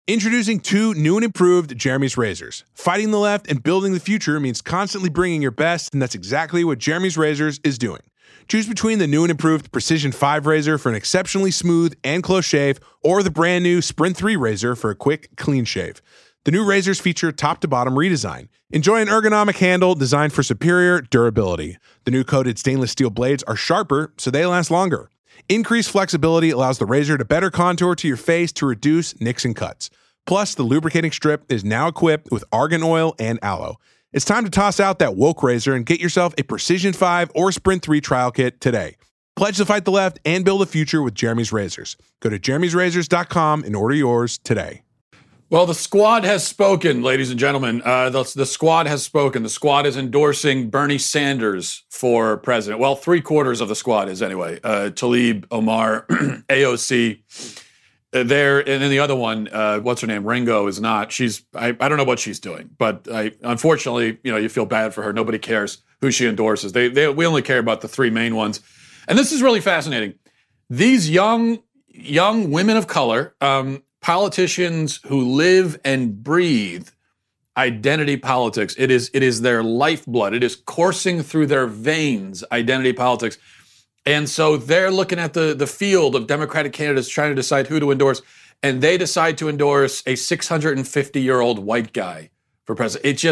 Introducing two new and improved Jeremy's razors. Fighting the left and building the future means constantly bringing your best, and that's exactly what Jeremy's Razors is doing. Choose between the new and improved Precision 5 razor for an exceptionally smooth and close shave, or the brand new Sprint 3 razor for a quick, clean shave. The new razors feature top-to-bottom redesign. Enjoy an ergonomic handle designed for superior durability. The new coated stainless steel blades are sharper, so they last longer. Increased flexibility allows the razor to better contour to your face to reduce nicks and cuts. Plus, the lubricating strip is now equipped with argan oil and aloe. It's time to toss out that woke razor and get yourself a Precision 5 or Sprint 3 trial kit today. Pledge to fight the left and build a future with Jeremy's Razors. Go to jeremy'srazors.com and order yours today. Well, the squad has spoken, ladies and gentlemen. The squad has spoken. The squad is endorsing Bernie Sanders for president. Well, 3/4 of the squad is anyway. Tlaib, Omar, AOC. There, and then the other one, what's her name? Ringo is not. I don't know what she's doing, but unfortunately, you feel bad for her. Nobody cares who she endorses. We only care about the three main ones. And this is really fascinating. These young women of color, politicians who live and breathe identity politics. It is their lifeblood. It is coursing through their veins, identity politics. And so they're looking at the field of Democratic candidates trying to decide who to endorse, and they decide to endorse a 650-year-old white guy for president.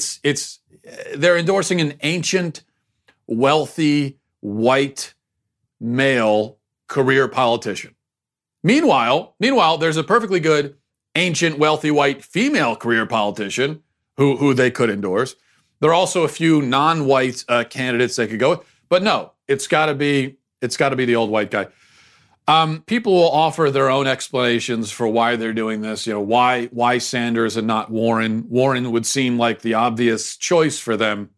They're endorsing an ancient, wealthy, white, male career politician. Meanwhile, there's a perfectly good, ancient, wealthy, white female career politician who they could endorse. There are also a few non-white candidates they could go with, but no, it's got to be the old white guy. People will offer their own explanations for why they're doing this. Why Sanders and not Warren. Warren would seem like the obvious choice for them,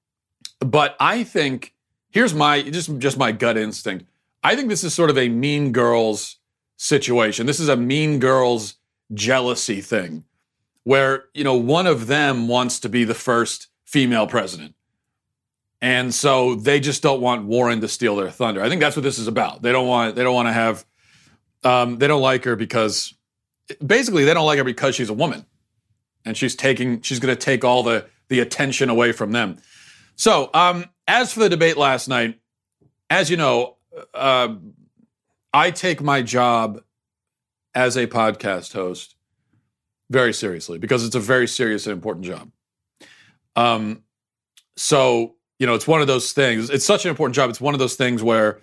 but I think here's my just my gut instinct. I think this is sort of a Mean Girls situation. This is a Mean Girls jealousy thing, where one of them wants to be the first female president. And so they just don't want Warren to steal their thunder. I think that's what this is about. They don't want to have, they don't like her because, basically they don't like her because she's a woman. And she's going to take all the attention away from them. So as for the debate last night, as you know, I take my job as a podcast host very seriously because it's a very serious and important job. So, it's one of those things. It's such an important job. It's one of those things where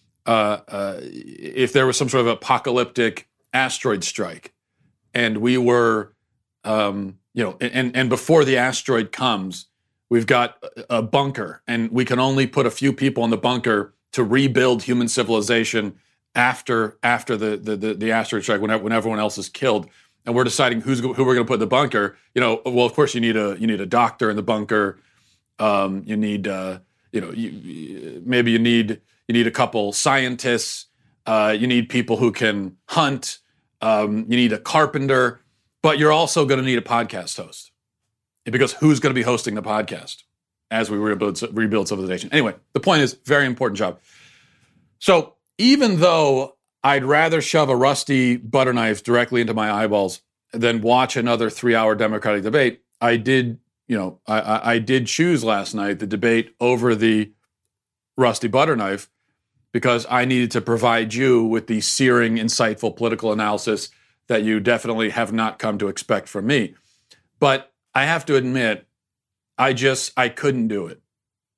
if there was some sort of apocalyptic asteroid strike and we were, and before the asteroid comes, we've got a bunker and we can only put a few people in the bunker to rebuild human civilization after the asteroid strike when everyone else is killed. And we're deciding who we're going to put in the bunker. Well, of course you need a doctor in the bunker. You need, maybe you need a couple scientists. You need people who can hunt. You need a carpenter, but you're also going to need a podcast host because who's going to be hosting the podcast as we rebuild civilization? Anyway, the point is, very important job. So even though I'd rather shove a rusty butter knife directly into my eyeballs than watch another 3-hour Democratic debate, I did choose last night the debate over the rusty butter knife because I needed to provide you with the searing, insightful political analysis that you definitely have not come to expect from me. But I have to admit, I couldn't do it.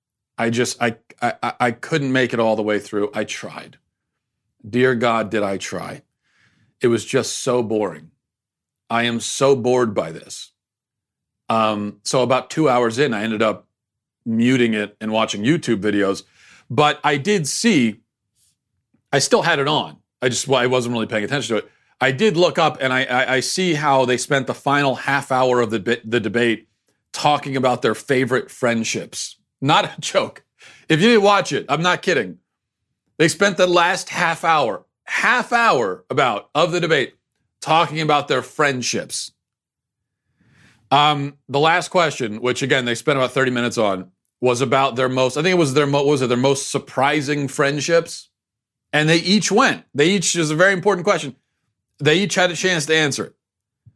I couldn't make it all the way through. I tried. Dear God, did I try. It was just so boring. I am so bored by this. So about 2 hours in, I ended up muting it and watching YouTube videos. But I did see, I still had it on. I wasn't really paying attention to it. I did look up and I see how they spent the final half hour of the debate talking about their favorite friendships. Not a joke. If you didn't watch it, I'm not kidding. They spent the last half hour of the debate talking about their friendships. The last question, which again, they spent about 30 minutes on, was about their most surprising friendships? And they each went. It was a very important question. They each had a chance to answer it.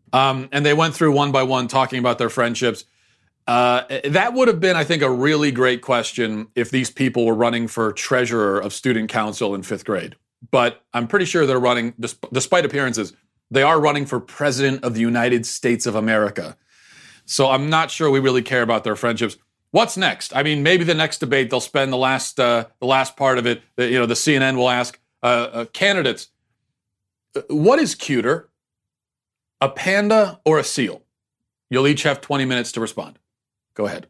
And they went through one by one talking about their friendships. That would have been, I think, a really great question if these people were running for treasurer of student council in 5th grade. But I'm pretty sure they're running, despite appearances, they are running for president of the United States of America. So I'm not sure we really care about their friendships. What's next? I mean, maybe the next debate they'll spend the last part of it. The CNN will ask candidates, what is cuter, a panda or a seal? You'll each have 20 minutes to respond. Go ahead.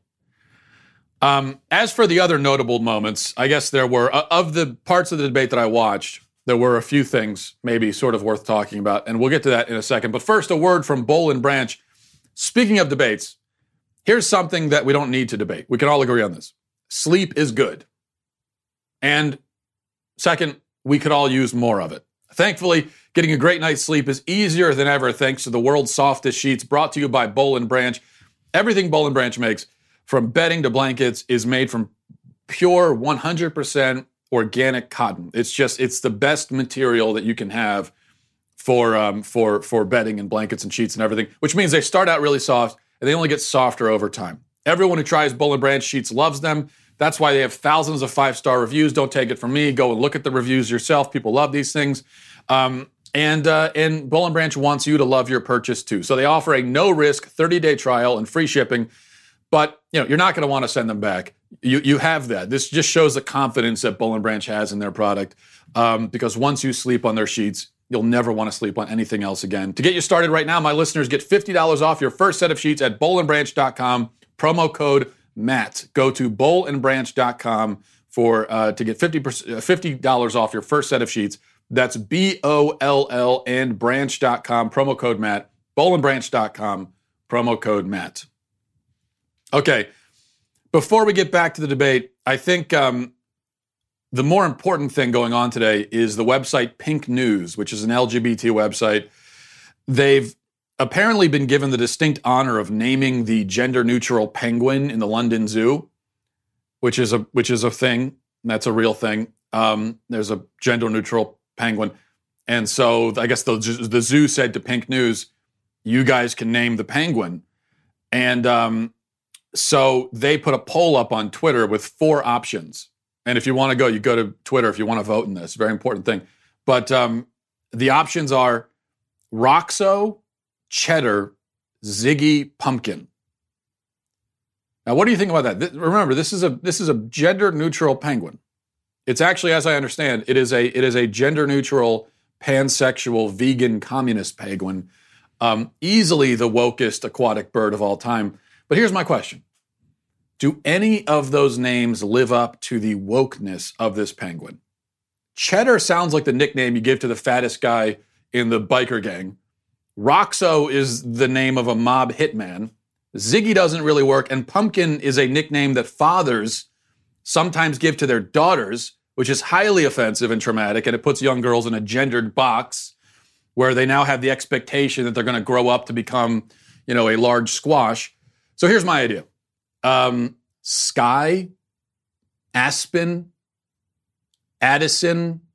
As for the other notable moments, I guess there were, of the parts of the debate that I watched, there were a few things maybe sort of worth talking about, and we'll get to that in a second. But first, a word from Boll and Branch. Speaking of debates, here's something that we don't need to debate. We can all agree on this. Sleep is good. And second, we could all use more of it. Thankfully, getting a great night's sleep is easier than ever thanks to the world's softest sheets, brought to you by Boll and Branch. Everything Boll and Branch makes, from bedding to blankets, is made from pure 100% organic cotton. It's the best material that you can have for bedding and blankets and sheets and everything, which means they start out really soft and they only get softer over time. Everyone who tries Boll and Branch sheets loves them. That's why they have thousands of 5-star reviews. Don't take it from me. Go and look at the reviews yourself. People love these things. And Boll and Branch wants you to love your purchase too. So they offer a no-risk 30-day trial and free shipping. But you're not going to want to send them back. You have that. This just shows the confidence that Boll and Branch has in their product. Because once you sleep on their sheets, you'll never want to sleep on anything else again. To get you started right now, my listeners get $50 off your first set of sheets at bollandbranch.com. Promo code Matt. Go to bollandbranch.com to get $50 off your first set of sheets. That's BOLL and branch.com. Promo code Matt. bollandbranch.com. Promo code Matt. Okay, before we get back to the debate, I think the more important thing going on today is the website Pink News, which is an LGBT website. They've apparently been given the distinct honor of naming the gender-neutral penguin in the London Zoo, which is a thing. That's a real thing. There's a gender-neutral penguin. And so I guess the zoo said to Pink News, you guys can name the penguin. And so they put a poll up on Twitter with 4 options. And if you want to go, you go to Twitter if you want to vote in this. Very important thing. But the options are Roxo, Cheddar, Ziggy, Pumpkin. Now, what do you think about that? Remember, this is a gender-neutral penguin. It's actually, as I understand, it is a gender-neutral, pansexual, vegan, communist penguin. Easily the wokest aquatic bird of all time. But here's my question. Do any of those names live up to the wokeness of this penguin? Cheddar sounds like the nickname you give to the fattest guy in the biker gang. Roxo is the name of a mob hitman. Ziggy doesn't really work. And Pumpkin is a nickname that fathers sometimes give to their daughters, which is highly offensive and traumatic. And it puts young girls in a gendered box where they now have the expectation that they're going to grow up to become, a large squash. So here's my idea. Sky, Aspen, Addison,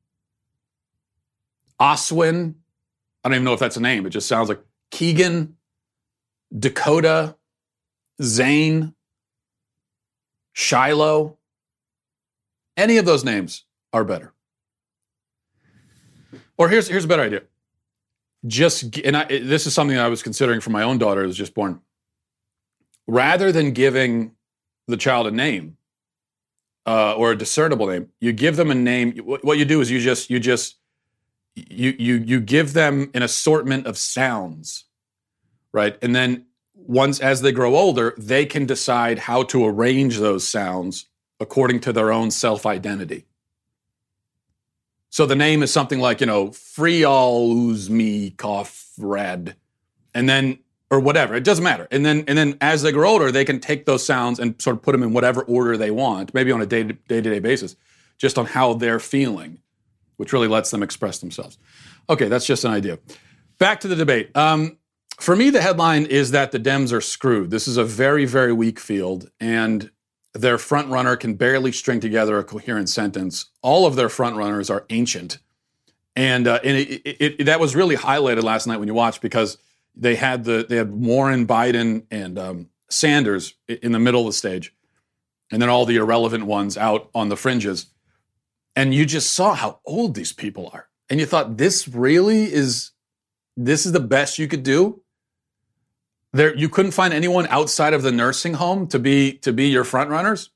Oswin. I don't even know if that's a name. It just sounds like Keegan, Dakota, Zane, Shiloh. Any of those names are better. Or here's a better idea. This is something I was considering for my own daughter who was just born. Rather than giving the child a name or a discernible name, you give them a name. What you do is you give them an assortment of sounds, right? And then as they grow older, they can decide how to arrange those sounds according to their own self-identity. So the name is something like, Free-all-ooze-me cough rad, and then, or whatever, it doesn't matter. And then as they grow older, they can take those sounds and sort of put them in whatever order they want, maybe on a day-to-day basis, just on how they're feeling, which really lets them express themselves. Okay, that's just an idea. Back to the debate. For me, the headline is that the Dems are screwed. This is a very, very weak field, and their front runner can barely string together a coherent sentence. All of their front runners are ancient. And that was really highlighted last night when you watched, because they had Warren, Biden, and Sanders in the middle of the stage, and then all the irrelevant ones out on the fringes. And you just saw how old these people are. And you thought, this is the best you could do? You couldn't find anyone outside of the nursing home to be your front runners?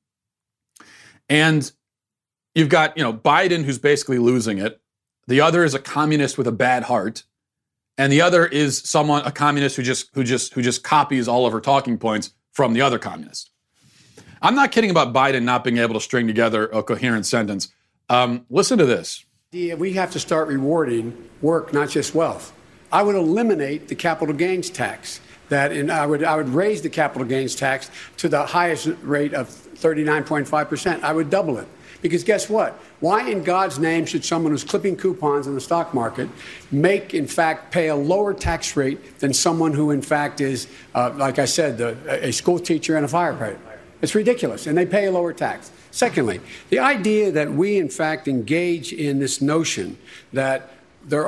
And you've got, Biden, who's basically losing it. The other is a communist with a bad heart. And the other is a communist who just copies all of her talking points from the other communist. I'm not kidding about Biden not being able to string together a coherent sentence. Listen to this. We have to start rewarding work, not just wealth. I would eliminate the capital gains tax. I would raise the capital gains tax to the highest rate of 39.5%. I would double it. Because guess what? Why in God's name should someone who's clipping coupons in the stock market pay a lower tax rate than someone who, in fact, is, like I said, a school teacher and a firefighter? It's ridiculous, and they pay a lower tax. Secondly, the idea that we, in fact, engage in this notion that there's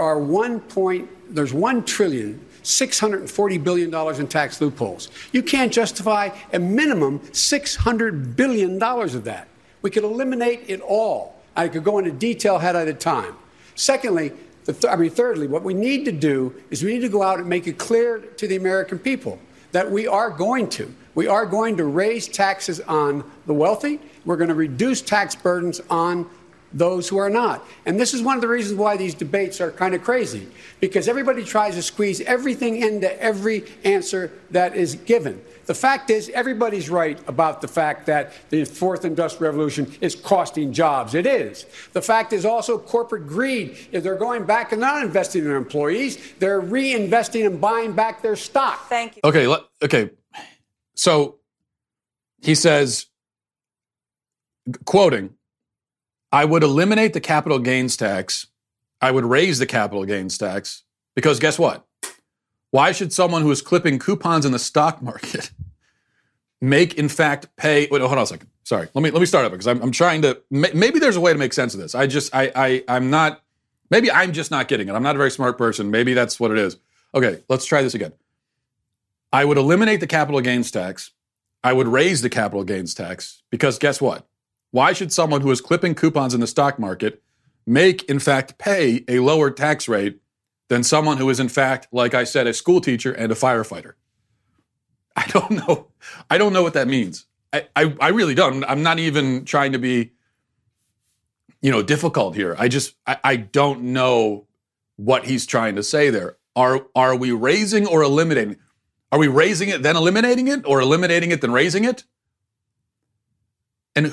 $1.640 trillion in tax loopholes. You can't justify a minimum $600 billion of that. We could eliminate it all. I could go into detail had I the time. Secondly, thirdly, what we need to do is we need to go out and make it clear to the American people that we are going to raise taxes on the wealthy. We're going to reduce tax burdens on those who are not. And this is one of the reasons why these debates are kind of crazy, because everybody tries to squeeze everything into every answer that is given. The fact is, everybody's right about the fact that the fourth industrial revolution is costing jobs. It is. The fact is also corporate greed. If they're going back and not investing in their employees, they're reinvesting and buying back their stock. Thank you. Okay. So he says, quoting, I would eliminate the capital gains tax. I would raise the capital gains tax because guess what? Why should someone who is clipping coupons in the stock market in fact pay? Wait, hold on a second. Sorry. Let me start over because I'm trying to. Maybe there's a way to make sense of this. I'm not. Maybe I'm just not getting it. I'm not a very smart person. Maybe that's what it is. Okay, let's try this again. I would eliminate the capital gains tax. I would raise the capital gains tax because guess what? Why should someone who is clipping coupons in the stock market in fact pay a lower tax rate than someone who is, in fact, like I said, a school teacher and a firefighter? I don't know. I don't know what that means. I really don't. I'm not even trying to be, difficult here. I don't know what he's trying to say there. Are we raising or eliminating? Are we raising it, then eliminating it, or eliminating it, then raising it? And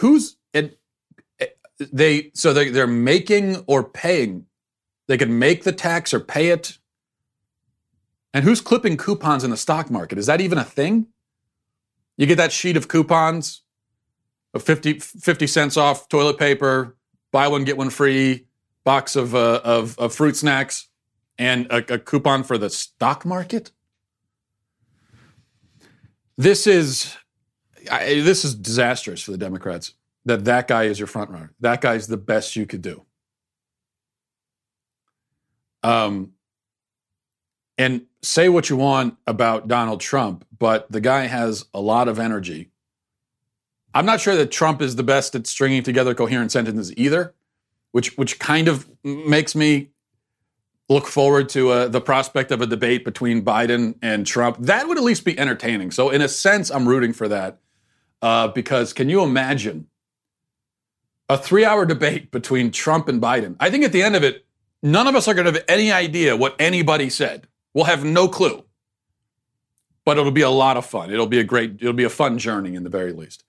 they're making or paying. They can make the tax or pay it. And who's clipping coupons in the stock market? Is that even a thing? You get that sheet of coupons of 50 cents off toilet paper, buy one, get one free, box of fruit snacks, and a coupon for the stock market? This is disastrous for the Democrats, that guy is your front runner. That guy's the best you could do. And say what you want about Donald Trump, but the guy has a lot of energy. I'm not sure that Trump is the best at stringing together coherent sentences either, which kind of makes me look forward to the prospect of a debate between Biden and Trump. That would at least be entertaining. So in a sense, I'm rooting for that because can you imagine a 3-hour debate between Trump and Biden? I think at the end of it, none of us are going to have any idea what anybody said. We'll have no clue. But it'll be a lot of fun. It'll be a fun journey in the very least.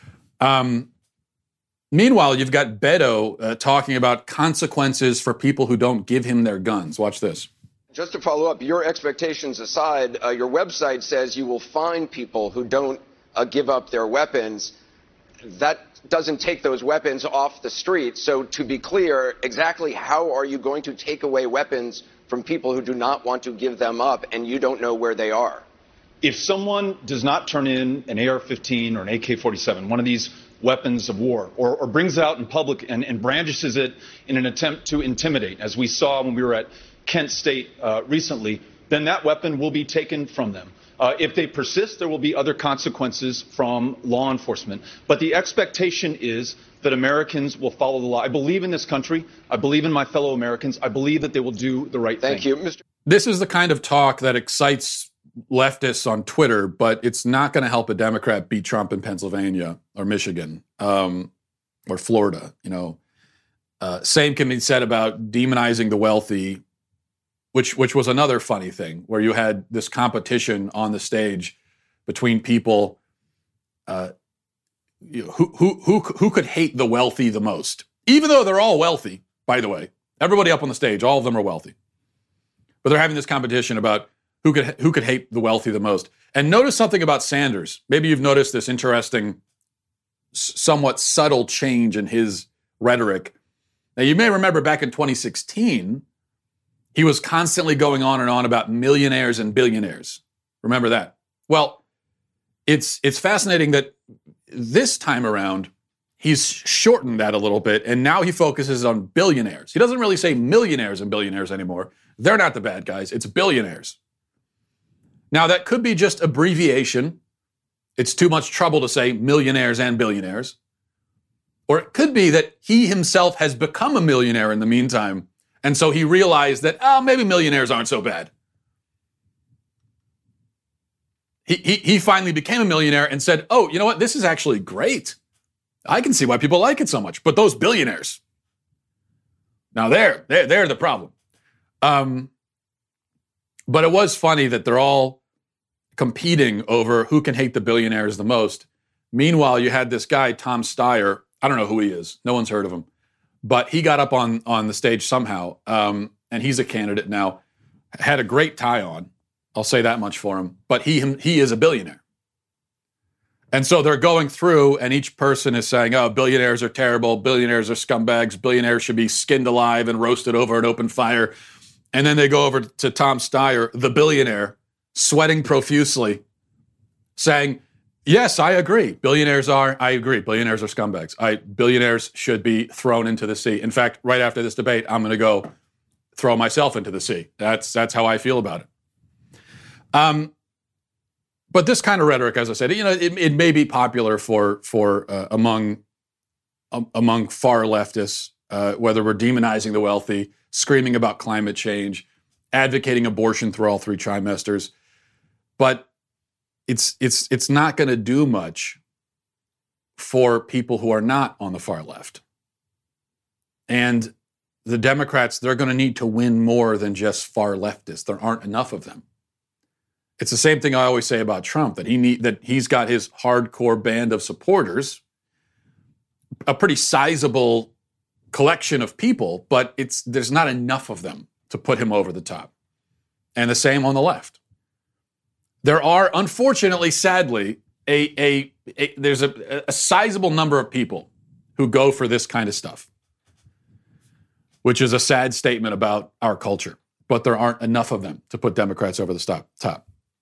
Meanwhile, you've got Beto talking about consequences for people who don't give him their guns. Watch this. Just to follow up, your expectations aside, your website says you will fine people who don't give up their weapons. That doesn't take those weapons off the street. So to be clear, exactly how are you going to take away weapons from people who do not want to give them up and you don't know where they are? If someone does not turn in an AR-15 or an AK-47, one of these weapons of war, or brings it out in public and brandishes it in an attempt to intimidate, as we saw when we were at Kent State recently, then that weapon will be taken from them. If they persist, there will be other consequences from law enforcement. But the expectation is that Americans will follow the law. I believe in this country. I believe in my fellow Americans. I believe that they will do the right thing. Thank you, Mr. This is the kind of talk that excites leftists on Twitter, but it's not going to help a Democrat beat Trump in Pennsylvania or Michigan or Florida. Same can be said about demonizing the wealthy, which was another funny thing, where you had this competition on the stage between people who could hate the wealthy the most, even though they're all wealthy. By the way, everybody up on the stage, all of them are wealthy, but they're having this competition about who could hate the wealthy the most. And notice something about Sanders. Maybe you've noticed this interesting, somewhat subtle change in his rhetoric. Now, you may remember back in 2016, he was constantly going on and on about millionaires and billionaires. Remember that? Well, it's fascinating that this time around, he's shortened that a little bit, and now he focuses on billionaires. He doesn't really say millionaires and billionaires anymore. They're not the bad guys. It's billionaires. Now, that could be just abbreviation. It's too much trouble to say millionaires and billionaires. Or it could be that he himself has become a millionaire in the meantime, and so he realized that, maybe millionaires aren't so bad. He finally became a millionaire and said, oh, you know what? This is actually great. I can see why people like it so much. But those billionaires, now they're the problem. But it was funny that they're all competing over who can hate the billionaires the most. Meanwhile, you had this guy, Tom Steyer. I don't know who he is. No one's heard of him. But he got up on the stage somehow, and he's a candidate now. Had a great tie on. I'll say that much for him. But he is a billionaire. And so they're going through, and each person is saying, oh, billionaires are terrible. Billionaires are scumbags. Billionaires should be skinned alive and roasted over an open fire. And then they go over to Tom Steyer, the billionaire, sweating profusely, saying, yes, I agree. Billionaires are scumbags. Billionaires should be thrown into the sea. In fact, right after this debate, I'm going to go throw myself into the sea. That's how I feel about it. But this kind of rhetoric, as I said, it may be popular for among far leftists, whether we're demonizing the wealthy, screaming about climate change, advocating abortion through all 3 trimesters, but it's not going to do much for people who are not on the far left. And the Democrats, they're going to need to win more than just far leftists. There aren't enough of them. It's the same thing I always say about Trump, that he's got his hardcore band of supporters, a pretty sizable collection of people, but there's not enough of them to put him over the top. And the same on the left. There are, unfortunately, sadly, there's a sizable number of people who go for this kind of stuff, which is a sad statement about our culture. But there aren't enough of them to put Democrats over the top.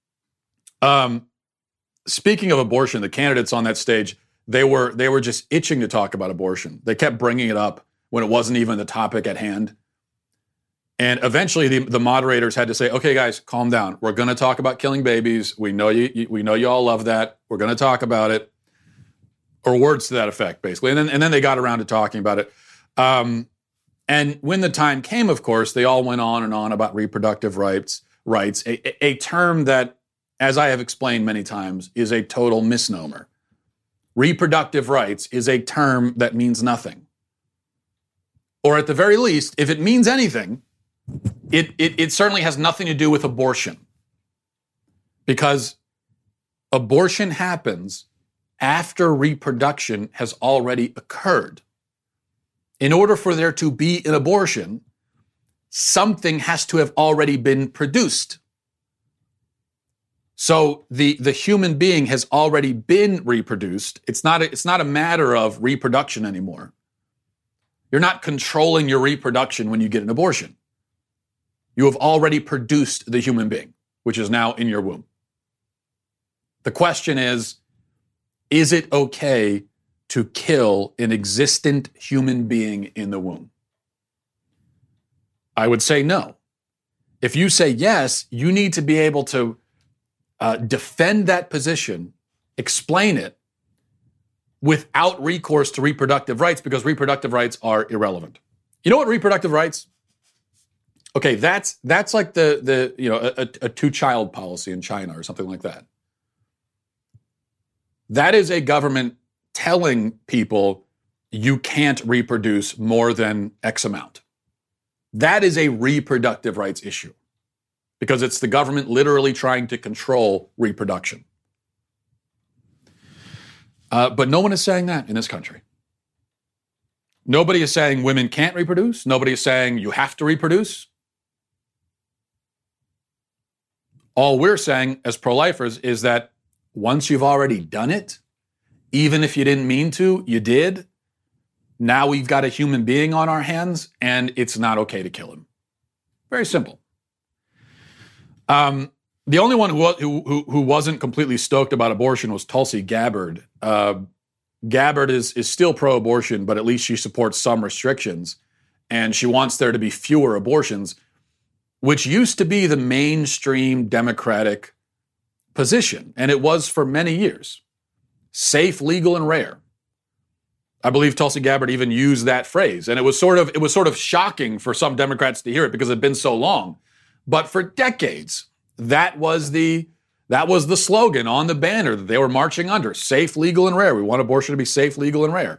Speaking of abortion, the candidates on that stage, they were just itching to talk about abortion. They kept bringing it up when it wasn't even the topic at hand. And eventually the moderators had to say, okay, guys, calm down. We're going to talk about killing babies. We know you all love that. We're going to talk about it. Or words to that effect, basically. And then they got around to talking about it. And when the time came, of course, they all went on and on about reproductive rights, a term that, as I have explained many times, is a total misnomer. Reproductive rights is a term that means nothing. Or at the very least, if it means anything, it certainly has nothing to do with abortion. Because abortion happens after reproduction has already occurred. In order for there to be an abortion, something has to have already been produced. So the human being has already been reproduced. It's not a matter of reproduction anymore. You're not controlling your reproduction when you get an abortion. You have already produced the human being, which is now in your womb. The question is it okay to kill an existent human being in the womb? I would say no. If you say yes, you need to be able to defend that position, explain it, without recourse to reproductive rights, because reproductive rights are irrelevant. You know what reproductive rights? Okay, that's like the a two-child policy in China or something like that. That is a government telling people you can't reproduce more than X amount. That is a reproductive rights issue because it's the government literally trying to control reproduction. But no one is saying that in this country. Nobody is saying women can't reproduce. Nobody is saying you have to reproduce. All we're saying as pro-lifers is that once you've already done it, even if you didn't mean to, you did. Now we've got a human being on our hands, and it's not okay to kill him. Very simple. The only one who wasn't completely stoked about abortion was Tulsi Gabbard. Gabbard is still pro-abortion, but at least she supports some restrictions, and she wants there to be fewer abortions, which used to be the mainstream Democratic position, and it was for many years. Safe, legal, and rare. I believe Tulsi Gabbard even used that phrase, and it was sort of shocking for some Democrats to hear it because it had been so long. But for decades, that was the slogan on the banner that they were marching under: safe, legal, and rare. We want abortion to be safe, legal, and rare.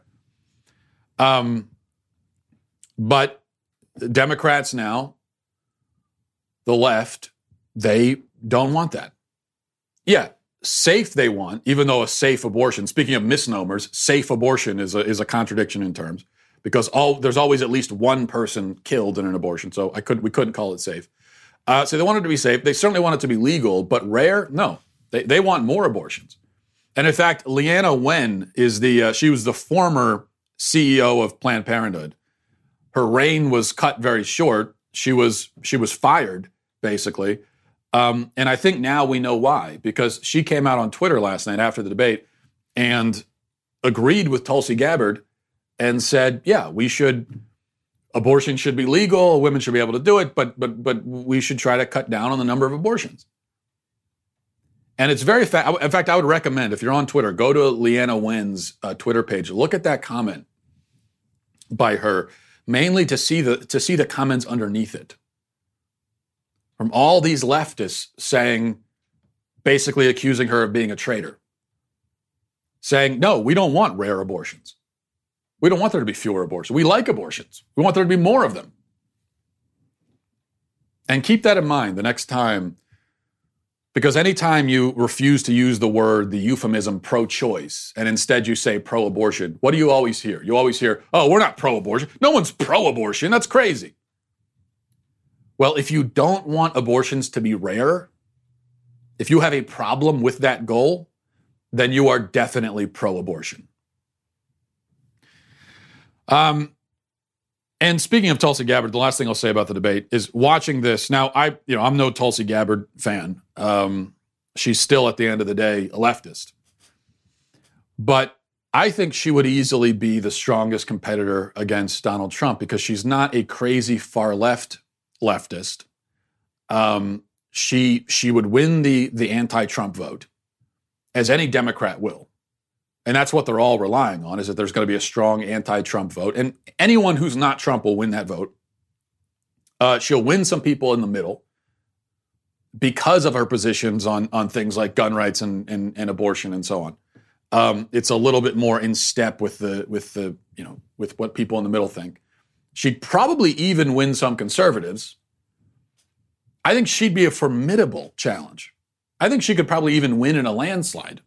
But Democrats now, the left, they don't want that. Yeah, safe they want, even though a safe abortion, speaking of misnomers, safe abortion is a contradiction in terms, because there's always at least one person killed in an abortion, so we couldn't call it safe. So they want it to be safe. They certainly want it to be legal, but rare? No. They want more abortions. And in fact, Leana Wen is she was the former CEO of Planned Parenthood. Her reign was cut very short. She was fired, basically. And I think now we know why, because she came out on Twitter last night after the debate and agreed with Tulsi Gabbard and said, yeah, abortion should be legal, women should be able to do it, but we should try to cut down on the number of abortions. And it's very in fact, I would recommend, if you're on Twitter, go to Leana Wen's Twitter page, look at that comment by her, mainly to see the comments underneath it. From all these leftists saying, basically accusing her of being a traitor. Saying, no, we don't want rare abortions. We don't want there to be fewer abortions. We like abortions. We want there to be more of them. And keep that in mind the next time, because anytime you refuse to use the euphemism pro-choice, and instead you say pro-abortion, what do you always hear? You always hear, oh, we're not pro-abortion. No one's pro-abortion. That's crazy. Well, if you don't want abortions to be rare, if you have a problem with that goal, then you are definitely pro-abortion. And speaking of Tulsi Gabbard, the last thing I'll say about the debate is watching this. Now, I'm no Tulsi Gabbard fan. She's still, at the end of the day, a leftist. But I think she would easily be the strongest competitor against Donald Trump because she's not a crazy far left leftist. She would win the anti-Trump vote, as any Democrat will. And that's what they're all relying on, is that there's going to be a strong anti-Trump vote. And anyone who's not Trump will win that vote. She'll win some people in the middle because of her positions on things like gun rights and abortion and so on. It's a little bit more in step with what people in the middle think. She'd probably even win some conservatives. I think she'd be a formidable challenge. I think she could probably even win in a landslide.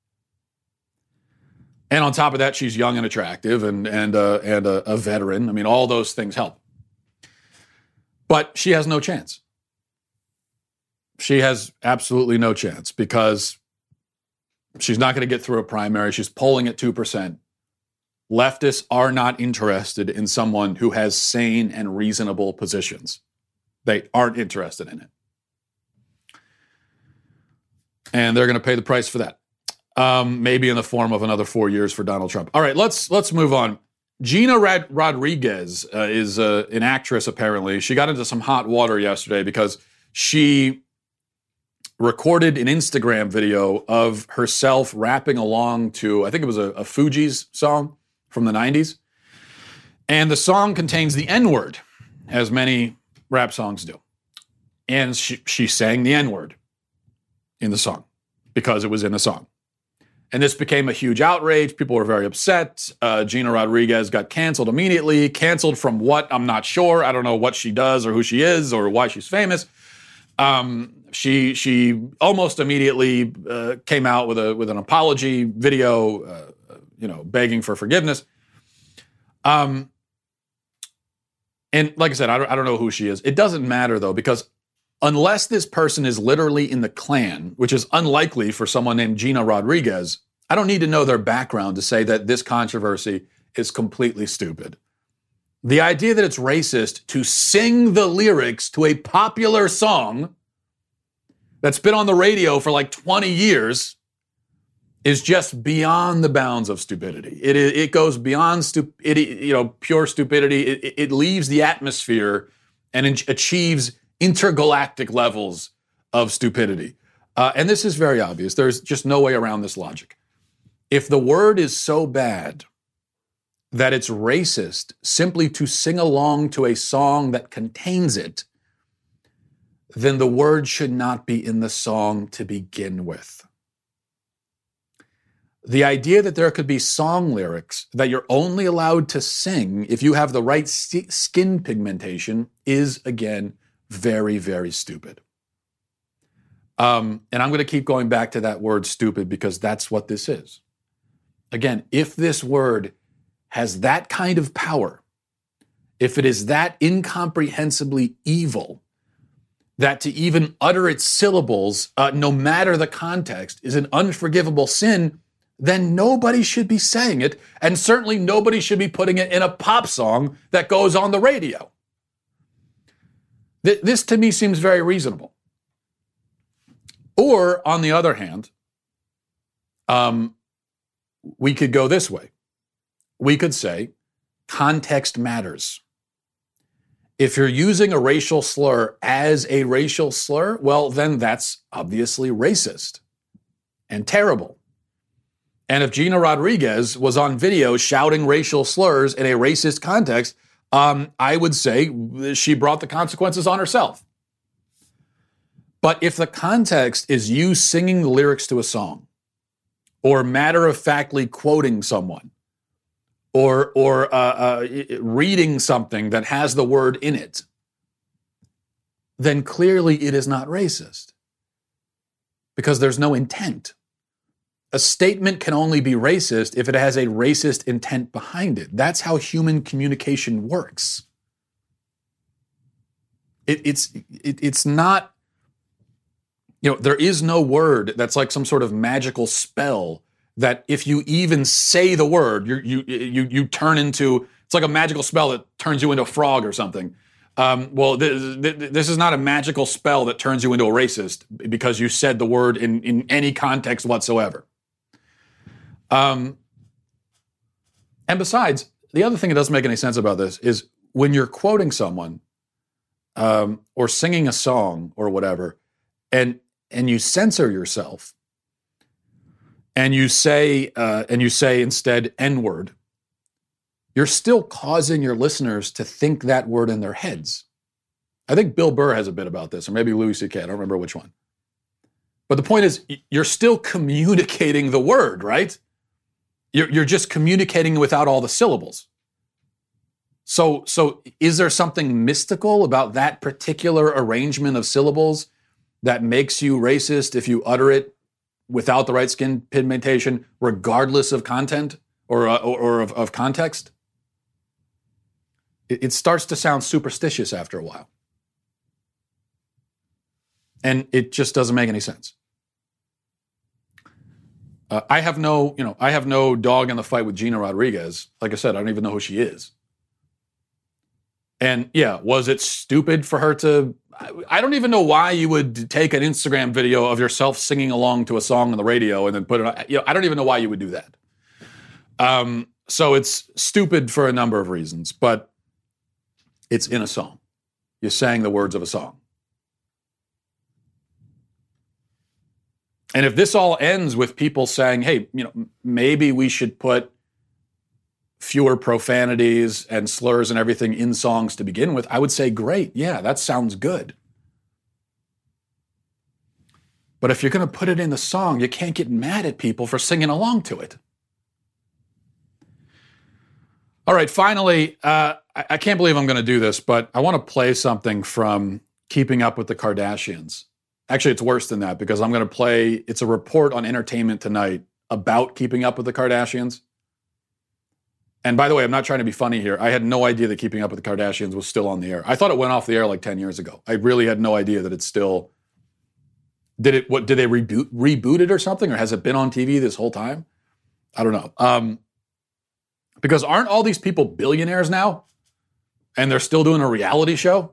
And on top of that, she's young and attractive and a veteran. I mean, all those things help. But she has no chance. She has absolutely no chance because she's not going to get through a primary. She's polling at 2%. Leftists are not interested in someone who has sane and reasonable positions. They aren't interested in it. And they're going to pay the price for that. Maybe in the form of another 4 years for Donald Trump. All right, let's move on. Gina Rodriguez is an actress, apparently. She got into some hot water yesterday because she recorded an Instagram video of herself rapping along to, I think it was a Fugees song from the 90s. And the song contains the N-word, as many rap songs do. And she sang the N-word in the song because it was in the song. And this became a huge outrage. People were very upset. Gina Rodriguez got canceled immediately. Canceled from what? I'm not sure. I don't know what she does or who she is or why she's famous. She almost immediately came out with an apology video, begging for forgiveness. And like I said, I don't know who she is. It doesn't matter though, because unless this person is literally in the Klan, which is unlikely for someone named Gina Rodriguez, I don't need to know their background to say that this controversy is completely stupid. The idea that it's racist to sing the lyrics to a popular song that's been on the radio for like 20 years is just beyond the bounds of stupidity. It goes beyond pure stupidity. It leaves the atmosphere and achieves intergalactic levels of stupidity. And this is very obvious. There's just no way around this logic. If the word is so bad that it's racist simply to sing along to a song that contains it, then the word should not be in the song to begin with. The idea that there could be song lyrics that you're only allowed to sing if you have the right skin pigmentation is, again, very, very stupid. And I'm going to keep going back to that word stupid because that's what this is. Again, if this word has that kind of power, if it is that incomprehensibly evil, that to even utter its syllables, no matter the context, is an unforgivable sin, then nobody should be saying it, and certainly nobody should be putting it in a pop song that goes on the radio. This to me seems very reasonable. Or, on the other hand, we could go this way. We could say, context matters. If you're using a racial slur as a racial slur, well, then that's obviously racist and terrible. And if Gina Rodriguez was on video shouting racial slurs in a racist context, I would say she brought the consequences on herself. But if the context is you singing the lyrics to a song, or matter-of-factly quoting someone, or reading something that has the word in it, then clearly it is not racist. Because there's no intent. A statement can only be racist if it has a racist intent behind it. That's how human communication works. It's not, there is no word that's like some sort of magical spell that if you even say the word, you turn into, it's like a magical spell that turns you into a frog or something. This is not a magical spell that turns you into a racist because you said the word in any context whatsoever. And besides, the other thing that doesn't make any sense about this is when you're quoting someone or singing a song or whatever, and you censor yourself, and you say instead N-word, you're still causing your listeners to think that word in their heads. I think Bill Burr has a bit about this, or maybe Louis C.K., I don't remember which one. But the point is, you're still communicating the word, right? You're just communicating without all the syllables. So is there something mystical about that particular arrangement of syllables that makes you racist if you utter it without the right skin pigmentation, regardless of content or of context? It starts to sound superstitious after a while. And it just doesn't make any sense. I have no dog in the fight with Gina Rodriguez. Like I said, I don't even know who she is. And yeah, was it stupid for her to, I don't even know why you would take an Instagram video of yourself singing along to a song on the radio and then put it on, I don't even know why you would do that. So it's stupid for a number of reasons, but it's in a song. You sang the words of a song. And if this all ends with people saying, hey, maybe we should put fewer profanities and slurs and everything in songs to begin with, I would say, great. Yeah, that sounds good. But if you're going to put it in the song, you can't get mad at people for singing along to it. All right, finally, I can't believe I'm going to do this, but I want to play something from Keeping Up with the Kardashians. Actually, it's worse than that because I'm going to play, it's a report on Entertainment Tonight about Keeping Up with the Kardashians. And by the way, I'm not trying to be funny here. I had no idea that Keeping Up with the Kardashians was still on the air. I thought it went off the air like 10 years ago. I really had no idea that it's still... Did they reboot it or something? Or has it been on TV this whole time? I don't know. Because aren't all these people billionaires now? And they're still doing a reality show?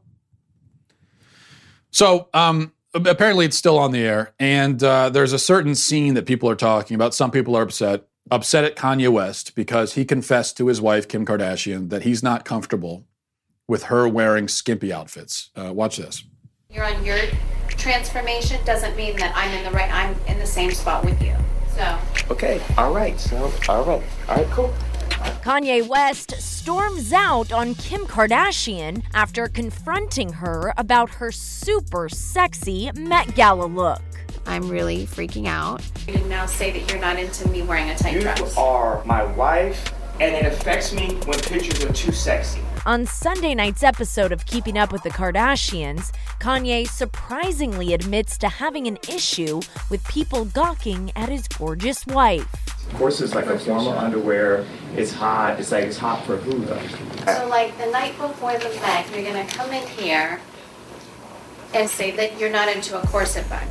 So apparently it's still on the air. And there's a certain scene that people are talking about. Some people are upset at Kanye West because he confessed to his wife, Kim Kardashian, that he's not comfortable with her wearing skimpy outfits. Watch this. You're on your transformation doesn't mean that I'm in the same spot with you. So. Okay, all right, cool. Kanye West storms out on Kim Kardashian after confronting her about her super sexy Met Gala look. I'm really freaking out. You now say that you're not into me wearing a tight dress. You are my wife, and it affects me when pictures are too sexy. On Sunday night's episode of Keeping Up with the Kardashians, Kanye surprisingly admits to having an issue with people gawking at his gorgeous wife. Of course, it's like a formal underwear. It's hot. It's hot for who, though? So, the night before the Met, you're going to come in here and say that you're not into a corset bag.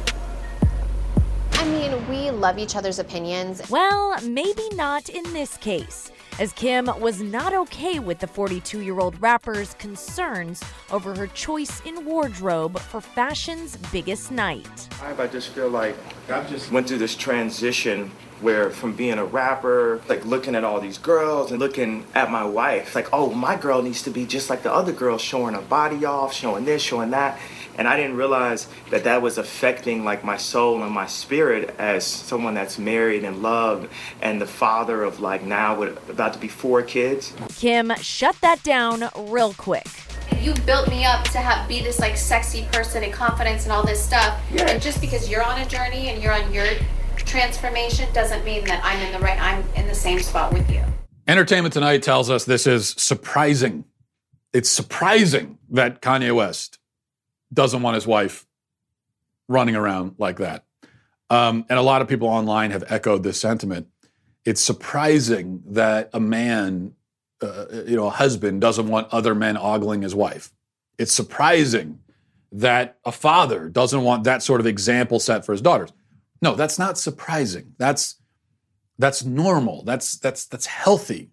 I mean, we love each other's opinions. Well, maybe not in this case, as Kim was not okay with the 42-year-old rapper's concerns over her choice in wardrobe for fashion's biggest night. I just feel like I just went through this transition where from being a rapper, looking at all these girls and looking at my wife, oh, my girl needs to be just like the other girls, showing her body off, showing this, showing that. And I didn't realize that was affecting my soul and my spirit as someone that's married and loved and the father of now with about to be 4 kids. Kim shut that down real quick. You built me up to be this sexy person and confidence and all this stuff. Yeah. And just because you're on a journey and you're on your transformation doesn't mean that I'm in the same spot with you. Entertainment Tonight tells us this is surprising. It's surprising that Kanye West doesn't want his wife running around like that. And a lot of people online have echoed this sentiment. It's surprising that a man, a husband, doesn't want other men ogling his wife. It's surprising that a father doesn't want that sort of example set for his daughters. No, that's not surprising. That's normal. That's healthy.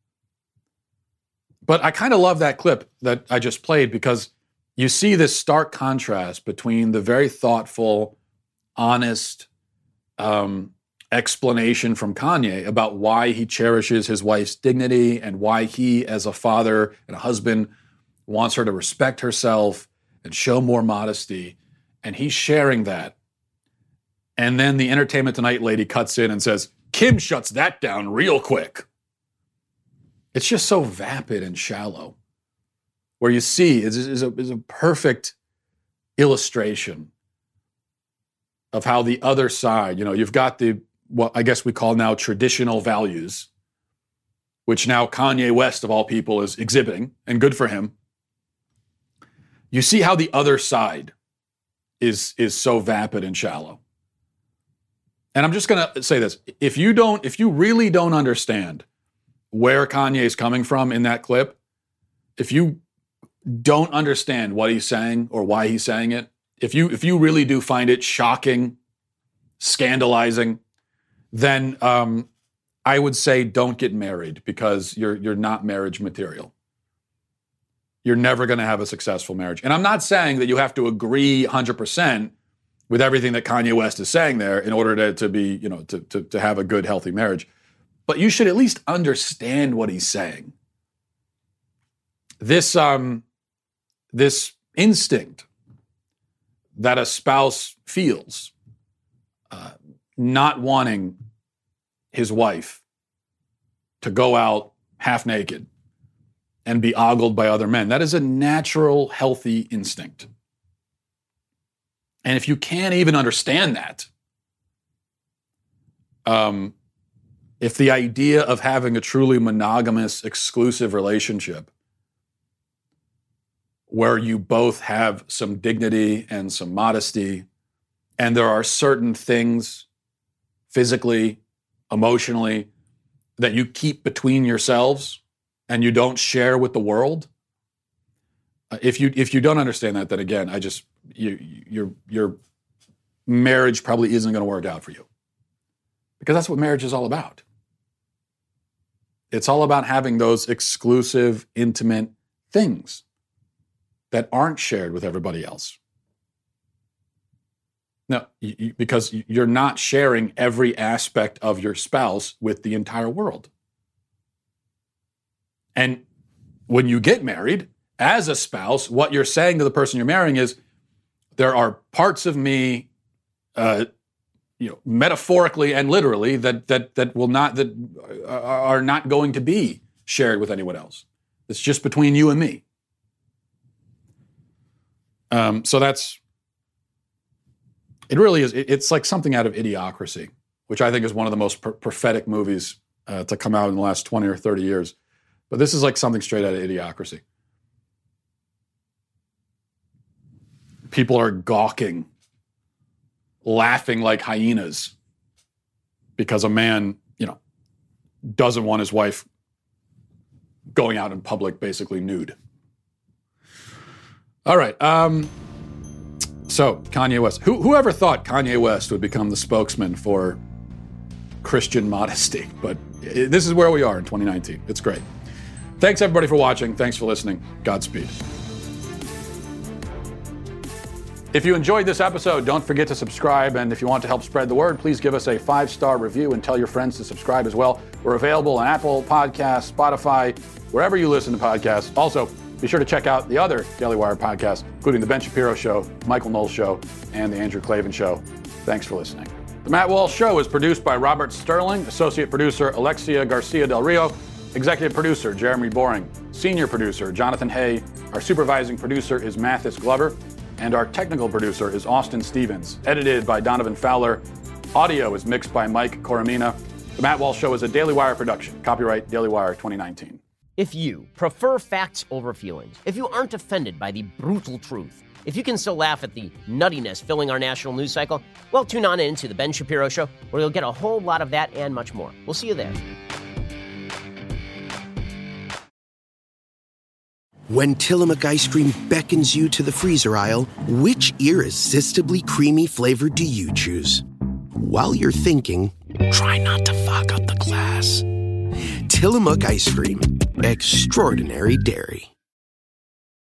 But I kind of love that clip that I just played because you see this stark contrast between the very thoughtful, honest explanation from Kanye about why he cherishes his wife's dignity and why he, as a father and a husband, wants her to respect herself and show more modesty. And he's sharing that. And then the Entertainment Tonight lady cuts in and says, Kim shuts that down real quick. It's just so vapid and shallow. Where you see is a perfect illustration of how the other side, you've got what I guess we call now traditional values, which now Kanye West, of all people, is exhibiting, and good for him. You see how the other side is so vapid and shallow. And I'm just going to say this. If you really don't understand where Kanye is coming from in that clip, if you don't understand what he's saying or why he's saying it, if you really do find it shocking, scandalizing, then I would say don't get married because you're not marriage material. You're never going to have a successful marriage. And I'm not saying that you have to agree 100% with everything that Kanye West is saying there in order to be, to have a good, healthy marriage. But you should at least understand what he's saying. This instinct that a spouse feels not wanting his wife to go out half naked and be ogled by other men. That is a natural, healthy instinct. And if you can't even understand that, if the idea of having a truly monogamous, exclusive relationship where you both have some dignity and some modesty, and there are certain things physically, emotionally, that you keep between yourselves and you don't share with the world, if you don't understand that, then again, your marriage probably isn't going to work out for you. Because that's what marriage is all about. It's all about having those exclusive, intimate things that aren't shared with everybody else. No, because you're not sharing every aspect of your spouse with the entire world. And when you get married, as a spouse, what you're saying to the person you're marrying is, there are parts of me, metaphorically and literally, that are not going to be shared with anyone else. It's just between you and me. So it really is. It's like something out of Idiocracy, which I think is one of the most prophetic movies to come out in the last 20 or 30 years. But this is like something straight out of Idiocracy. People are gawking, laughing like hyenas because a man, doesn't want his wife going out in public basically nude. All right. So Kanye West. Whoever thought Kanye West would become the spokesman for Christian modesty? But this is where we are in 2019. It's great. Thanks, everybody, for watching. Thanks for listening. Godspeed. If you enjoyed this episode, don't forget to subscribe. And if you want to help spread the word, please give us a 5-star review and tell your friends to subscribe as well. We're available on Apple Podcasts, Spotify, wherever you listen to podcasts. Also, be sure to check out the other Daily Wire podcasts, including The Ben Shapiro Show, Michael Knowles Show, and The Andrew Klavan Show. Thanks for listening. The Matt Walsh Show is produced by Robert Sterling, associate producer Alexia Garcia Del Rio, executive producer Jeremy Boring, senior producer Jonathan Hay, our supervising producer is Mathis Glover, and our technical producer is Austin Stevens. Edited by Donovan Fowler. Audio is mixed by Mike Coromina. The Matt Walsh Show is a Daily Wire production. Copyright Daily Wire 2019. If you prefer facts over feelings, if you aren't offended by the brutal truth, if you can still laugh at the nuttiness filling our national news cycle, well, tune on in to The Ben Shapiro Show, where you'll get a whole lot of that and much more. We'll see you there. When Tillamook ice cream beckons you to the freezer aisle, which irresistibly creamy flavor do you choose? While you're thinking, try not to fog up the glass. Tillamook ice cream. Extraordinary dairy.